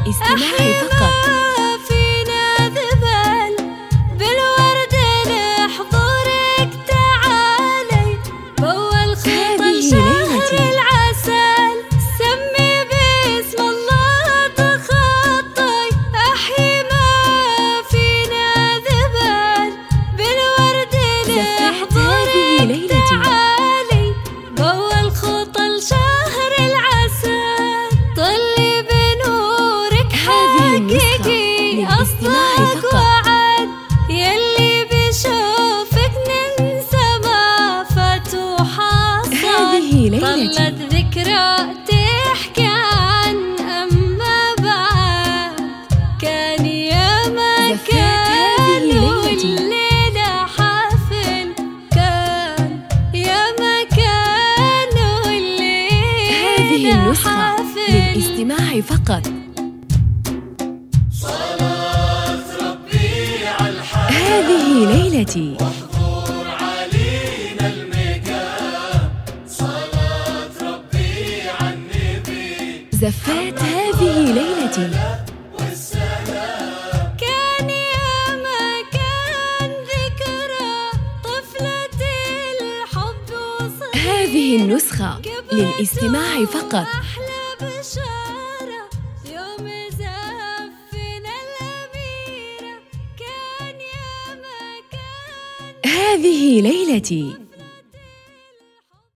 للاستماع فقط. فينا ذبل بالورد لحضورك تعالي، بأول خطى شهر العسل سمي باسم الله تخطي، أحيي ما فينا ذبل بالورد لحضورك تعالي، بأول خطى شهر العسل طلي بنورك حقيقي أصدق وعد، يلي بشوفك ننسى ما فات وحصل، ظلت ذكرى تحكي عن أما بعد، كان يا ما كان والليلة حفل، كان يا ما كان والليلة حفل. للاستماع فقط. صلاة ربي عالحبيب هذه ليلتي، واحضر علينا المكان، صلاة ربي عالنبي زفات هذه ليلتي، والسلام. كان يا ما كان ذكرى طفلة الحب وصل، هذه النسخة للاستماع فقط. أحلى بشارة يوم زفنا الأميرة، كان يا ما كان. هذه ليلتي.